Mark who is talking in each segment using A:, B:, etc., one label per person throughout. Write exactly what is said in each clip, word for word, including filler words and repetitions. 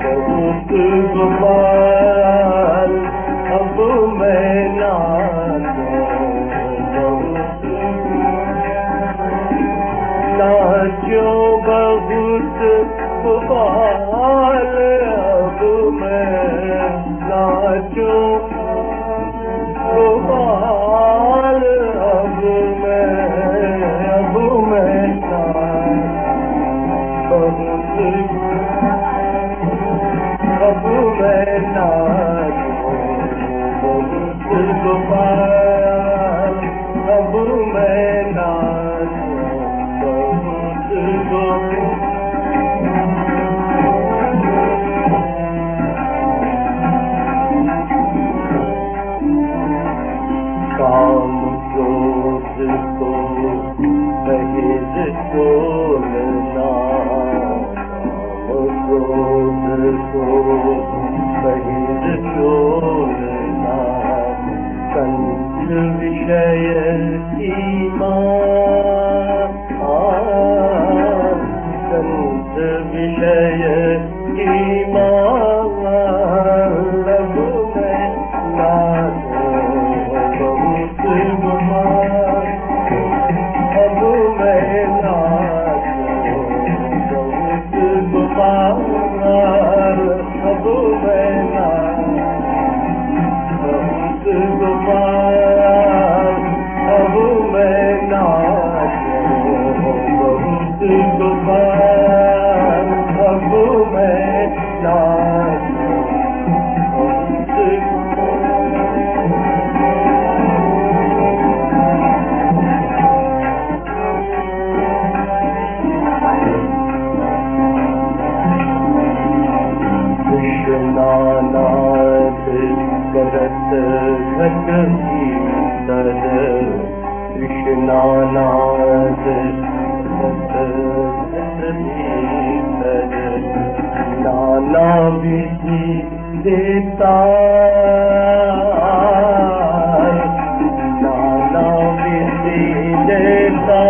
A: बहुत गोपाल अब मैं नाचूं, नाचूं बहुत गोपाल अब मैं नाचूं गोपाल अब मैं अब मैं बहुत अब मैं नाचूं बहुत गोपाल अब मैं नाचूं बहुत गोपाल। काम क्रोध को बहिर छोड़ना, काम क्रोध को बहिर छोड़ना, संत विषय की मान, संत विषय की मान अब मैं नाचूं बहुत गोपाल अब मैं नाचूं बहुत गोपाल अब मैं नाचूं बहुत गोपाल अब मैं नाचूं बहुत गोपाल अब मैं नाचूं बहुत कृष्णानाथ करत घट भीतर, कृष्णानाथ करत घट भीतर, नाना विधि देता नाना विधि देता,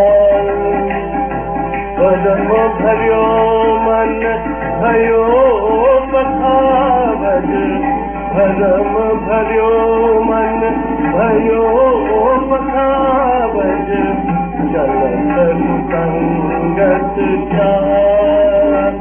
A: परम भर्यो मन भयो बखावत, भरम भर्यो मन भयो बखावत, चलत संगत चार,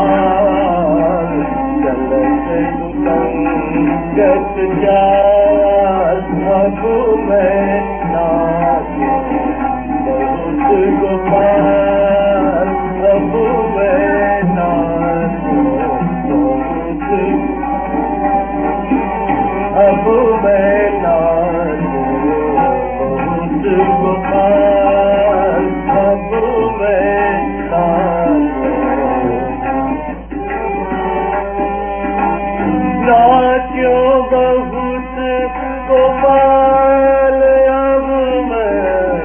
A: चलत संगत चार अब मैं नाचूं बहुत गोपाल अब मैं नाचूं बहुत अब मैं नाचूं बहुत गोपाल अब मैं नाचूं नाचूं बहुत गोपाल अब मैं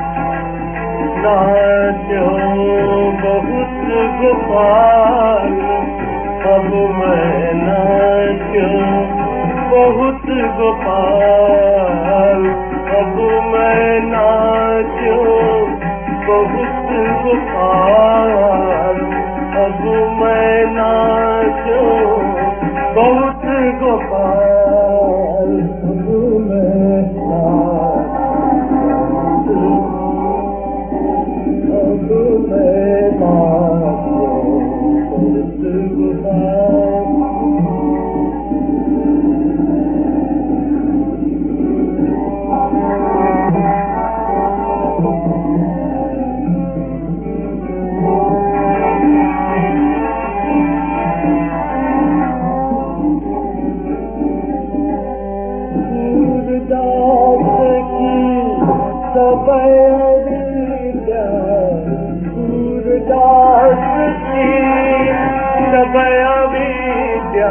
A: नाचूं बहुत गोपाल अब मैं नाचूं बहुत गोपाल अब मैं नाचूं बहुत गोपाल अब मैं नाचूं बहुत गोपाल अब मैं नाचूं अब मैं नाचूं बहुत गोपाल। सूरदास की सबया विद्या,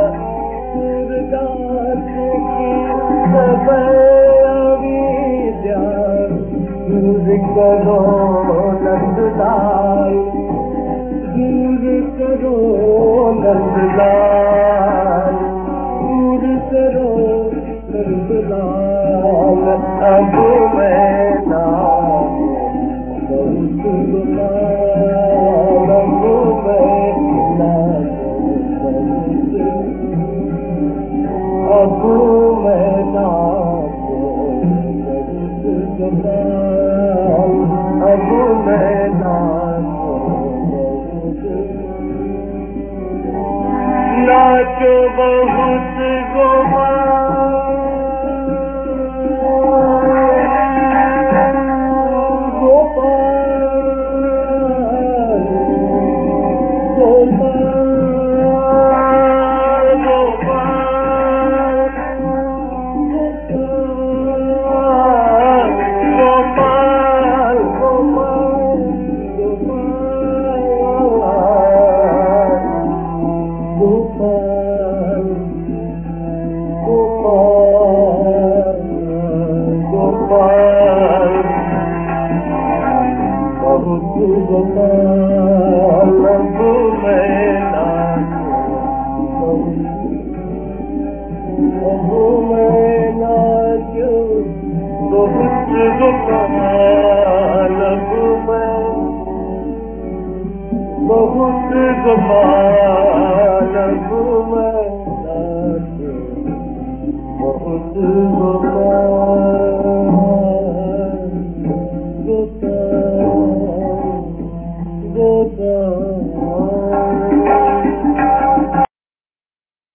A: सूरदास की सबया विद्या, दूर करो नंदलाल, दूर करो नंदलाल, दूर करो नंदलाल अब मैं नाचूं बहुत गोपाल अब मैं नाचूं अब मैं नाचो बहुत गोपाल, अब मैं नाचो नाचो बहुत गोपाल, बहुत गोपाल, अब मैं नाचो बहुत गोपाल।